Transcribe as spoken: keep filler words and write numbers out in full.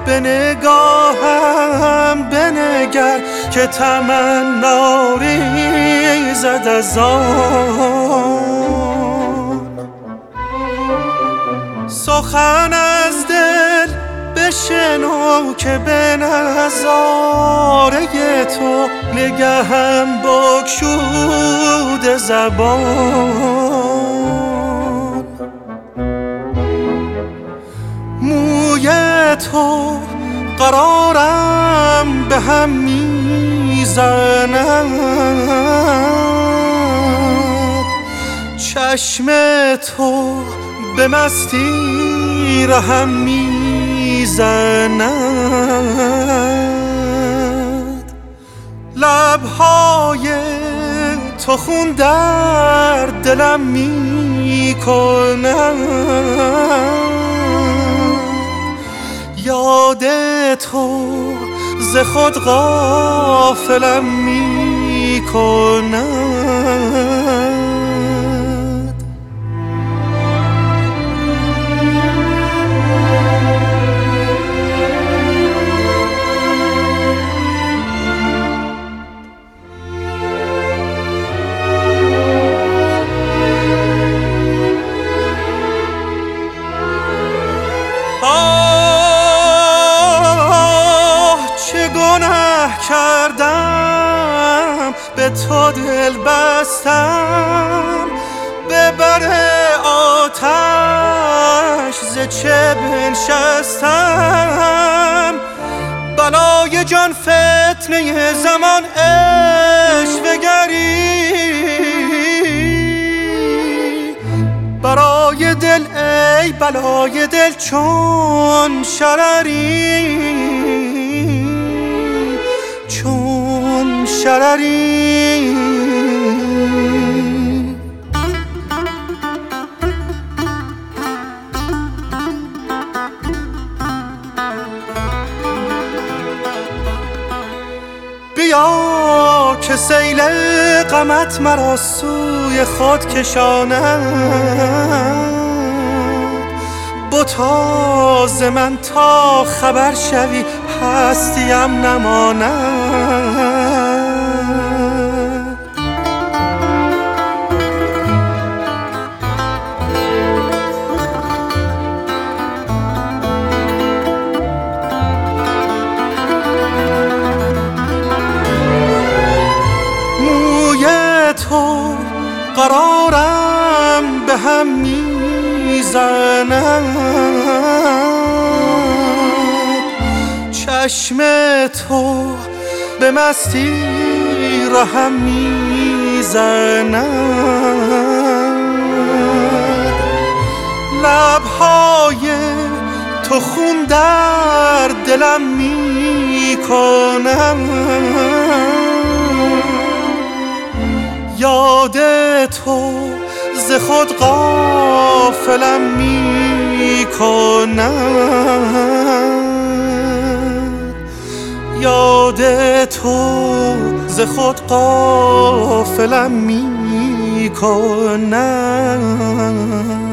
به نگاهم بنگر که تمنا ریزد از آن. سخن از دل بشنو که به نظاره تو نگهم بگشوده زبان. موی تو قرارم به هم میزند، چشم تو به مستی رهم میزند. لبهای تو خون در دلم میکند، یاد تو ز خود غافلم میکند. کردم به تو دل بستم، به بر آتش ز چه بنشستم. بلای جان فتنه زمان عشوه‌گری، برای دل ای بلای دل چون شرری، چون شرری. بیا که سیل غمت مرا سوی خود کشاند، بتا ز من تا خبر شوی هستیم نماند. موی تو قرارم به هم میزند، چشم تو به مستی رهم میزند. لبهای تو خون در دلم میکنم، یاد تو ز خود غافلم میکنم، یاد تو ز خود غافلم میکنم.